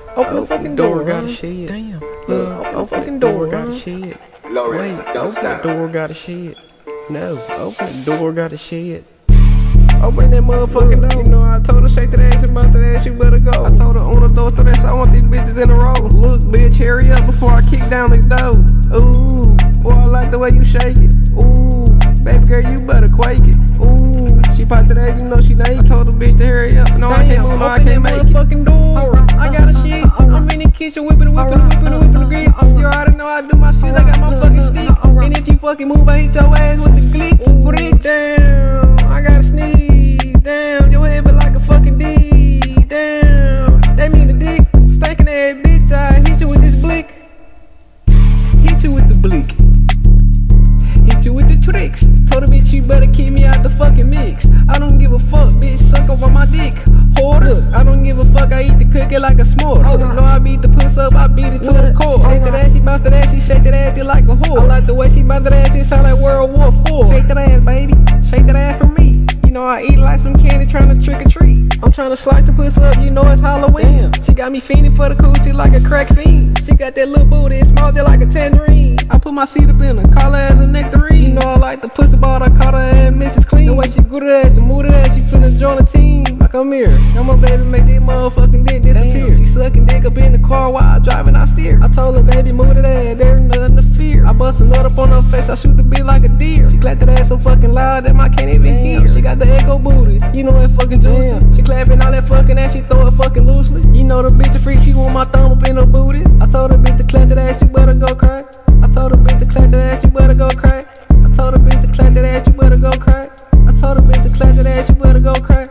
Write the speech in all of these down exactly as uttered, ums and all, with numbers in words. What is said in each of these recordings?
Open the fucking door, got a huh? shit. Damn. Look, Open the open fucking the door, door, got huh? a shit. Lower Wait, it, don't open stop. the door, got a shit. No, open the door, got a shit. Open that motherfucking door. You know I told her shake that ass and about that ass, you better go. I told her on the door to that, I want these bitches in a row. Look, bitch, hurry up before I kick down this door. Ooh, boy, I like the way you shake it. Ooh, baby girl, you better quake it. Ooh, she popped that ass, you know she naked. I told the bitch to hurry up. No, I can't move, no, I can't make it. Open that motherfucking door. I got a shit. I'm in the kitchen whipping it, whipping it, whipping it, whipping the grits. You already know I do my shit. I got my fucking stick. And if you fucking move, I hit your ass with the glitch. Bricks. Damn, I gotta sneeze. Damn, your head but like a fucking D. Damn, that mean the dick. Stinking ass bitch, I hit you with this blick. Hit you with the blick. Hit you with the tricks. Told the bitch you better keep me out the fucking mix. I don't give a fuck, bitch, suck up on my dick. Hoarder, I don't give a fuck, I eat the cookie like a s'more. Oh, you know I beat the puss up, I beat it to the core. Shake that ass, she bounce that ass, she shake that ass just like a whore. I like the way she bounce that ass, it sound like World War Four. Shake that ass, baby, shake that ass for me. You know I eat like some candy trying to trick or treat. I'm trying to slice the pussy up, you know it's Halloween. Damn. She got me fiending for the coochie like a crack fiend. She got that little booty, it smells just like a tangerine. I put my seat up in her, call her as a nectarine. You know I like the pussy ball, I caught her at Missus Clean. The way she grew that ass, the move that ass, she finna join the team. Like come here, now my baby make this motherfucking dick disappear. Damn. She sucking dick up in the car while I driving, I steer. I told her baby move that ass, there's nothing to fear. I bust a nut up on her face, I shoot the bitch like a deer. She clapped that ass so fucking loud that I can't even Damn. hear. She got the echo booty, you know that fucking juicy. Damn. She clapping all that fucking ass, she throw it fucking loosely. You know the bitch a freak, she want my thumb up in her booty. I told her bitch to clap that ass, you better go cry. I told her bitch to clap that ass, you better go cry. I told her bitch to clap that ass, you better go cry. I told her bitch to clap that ass, you better go cry.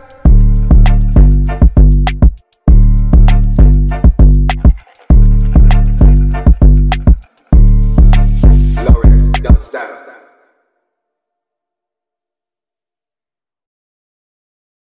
Lower it, don't stop.